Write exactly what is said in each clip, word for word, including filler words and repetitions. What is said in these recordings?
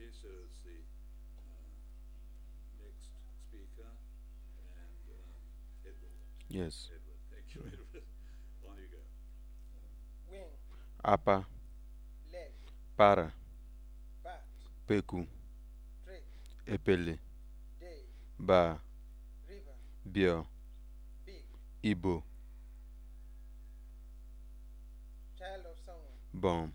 Okay, so it's the uh, next speaker, and um, Edward. Yes. Edward, thank you, Edward. On you go. Wing, Apa, leg, para, bat, peku, trick, epele, day, ba, river, bio, big, ibo, child of someone, bom,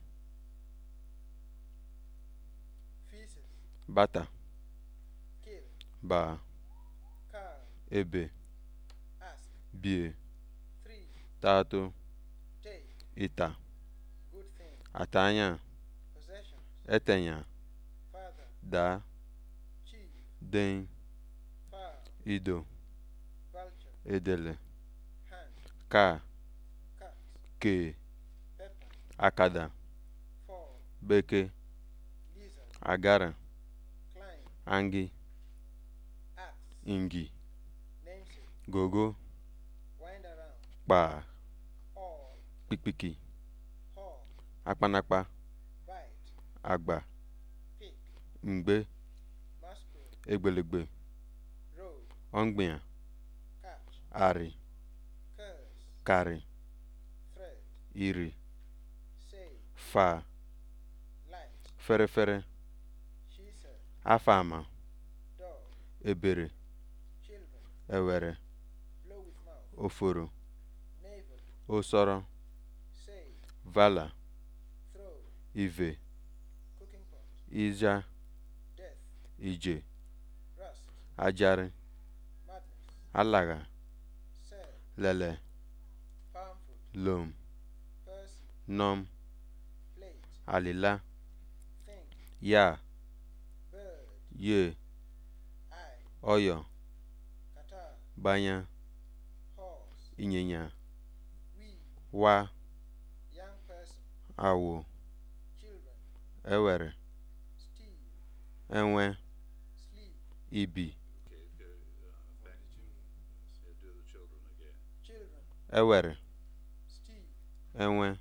feces, bata, kill, ba, car, ebe, ask, bie, three, tato, take, ita, good thing, atanya, possessions, etenya, father, da, chief, den, far, ido, vulture, edele, hand, ka, cut, ke, pepper, akada, fall, beke, lizard, agara, climb, angi, axe, ingi, namesake, gogo, wind around, pa, all, pikpiki, hawk, akpanakpa, bite, agba, pick, mgbe, masquerade, egbelegbe, road, ongbia, catch, ari, curse, kari, thread, iri, say, fa, light, ferefere, she said, afama, dog, ebere, children, ewere, blow with mouth, oforo, navel, osoro, say, vala, throw, ive, cooking pot, ija, death, ije, rust, ajari, madness, alaga, sad, lele, palm fruit, lom, person, nom, plate, alila, thing, ya, bird, ye, eye, oyo, qatar, banya, horse, ịnyịnya, we, wa, young person, awo, children, ewere, steal, enwe, sleep, ibi, Okay, go uh, back to uh, do the children again. children, ewere, steal, enwe,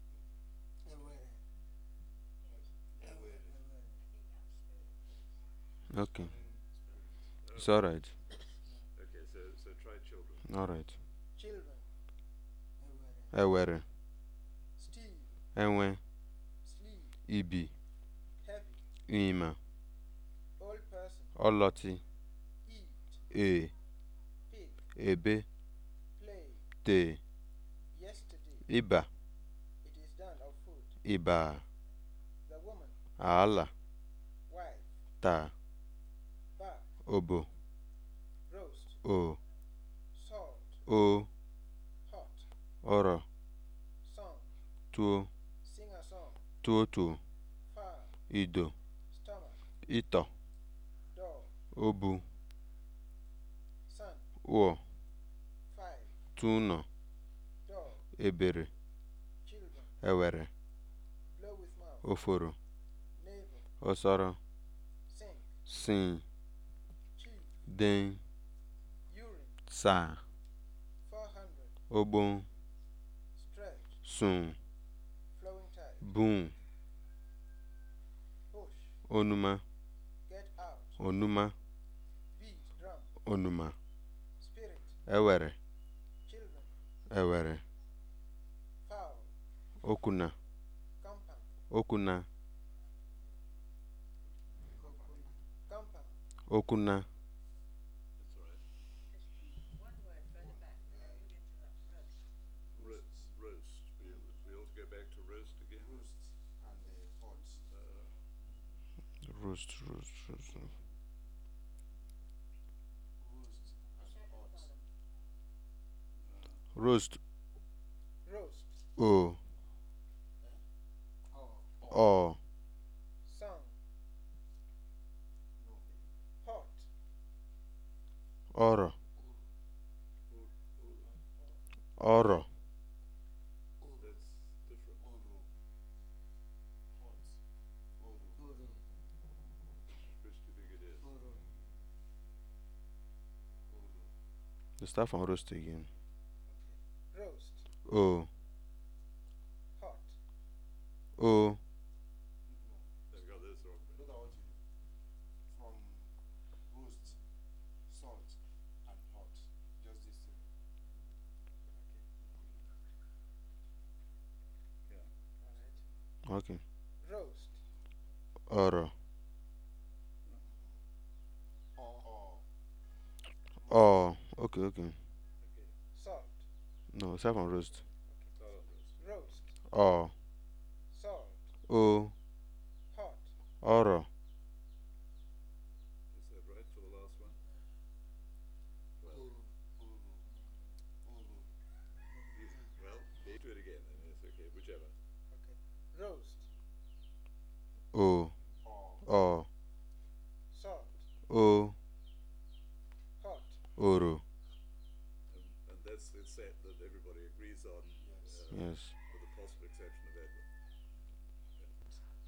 okay, it's Oh, alright, okay, so so try children. alright, children, ewere, steal, enwe, sleep, ibi, heavy, ịnyịma, old person, ọlọtị, eat, e, pig, ebe, play, te, yesterday, ịba, it is done of food, ịba, the woman, ala, wife, ta, back, obo, roast, o, salt, o, hot, ọrọ, song, tuo, sing a song, tuo tuo, far, ido, stomach, ịtọ, door, obu, sun, ụọ, five, tunọ, dog, ebere, children, ewere, blow with mouth, oforo, navel, ọsọrọ, sink, sin, chief, den, urine, saa, four hundred, ogbon, stretch, sun, flowing tide, bun, push, onuma, get out, onuma, beat, drum, onuma, spirit, ewere, children, ewere, fowl, okuna, compound, okuna, compound, okuna, That's all right. Ro- roast. We, we ought to go back to roast again. Uh, roast, roast, roast, roast, roast, o, ọ, song, hot, ọrọ, or, ọrọ, or, that's different. Which do you think it is? let's start from roast again, roast, o, hot, o, They've got this wrong. Okay. Roast. Oro. No. Oh. Okay. Okay. Okay. Salt. No. Start from roast. Start on roast. Roast. Oh. Salt. O. Hot. Oro. Is that right for the last one? Well, you, well, do it again then. It's okay. Whichever. Okay. Roast. O.